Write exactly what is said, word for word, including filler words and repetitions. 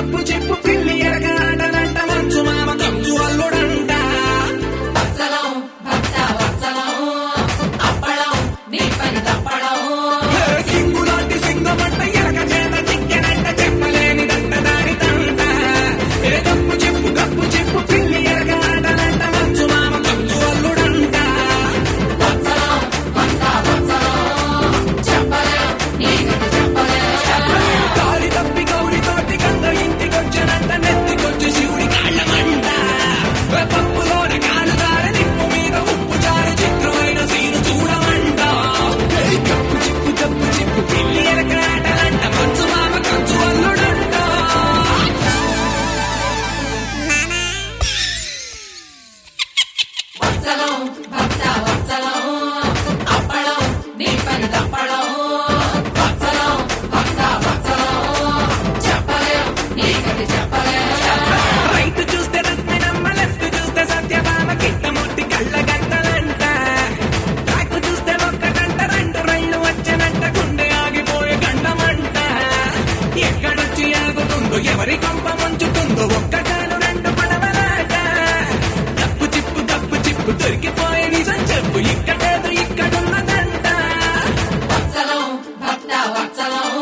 గప్పు చెప్పు పిల్లి ఎరక ఆటలంట మంచు మామ కంచు అల్లుడంట వత్సలం భక్త వత్సలం అప్పడం నీ పని తప్పడం సింగులాంటి సింగమంట ఎరక చేత చిక్కెనంట చెప్పలేనిదంట దారి తంట ఏ గప్పు చెప్పు గప్పు చెప్పు పిల్లి ఎరక ఆటలంట మంచు మామ కంచు అల్లుడంట వత్సలం భక్త వత్సలం చెప్పలేం నీ గతి చెప్పలేం గాలి తప్పి గౌరి తోటి గంగ ఇంటికొచ్చినంత నెత్తికొచ్చి శివుడి కాళ్ళమంట పప్పులోన కాలుదార నిప్పు మీద ఉప్పు చారు చిత్రమైన సీను చూడమంట గప్పు చిప్పు గప్పు చిప్పు పిల్లి ఎరక ఆటలంట మంచు మామ కంచు అల్లుడంట వత్సలం భక్త వత్సలం అప్పడం నీ పని తప్పడం వత్సలం భక్త వత్సలం చెప్పలేం నీ గతి చెప్పలేం రైట్ చూస్తే రత్నమ్మ లెఫ్ట్ చూస్తే సత్యభామ కిట్టముట్టి కళ్ళ గంటలంట ట్రాక్ చూస్తే ఒక్కటంట రెండు రైళ్లు వచ్చనంట గుండె ఆగిపోయే గండమంట ఎక్కడొచ్చి ఆగుతుందో ఎవరి కొంప ముంచుతుందో ఒక్కటాను రెండు పడవలాట గప్పు చిప్పు గప్పు చిప్పు దొరికిపోయే నిజం చెప్పు ఇక్కడేదో ఇక్కడున్నదంట వత్సలం భక్త వత్సలం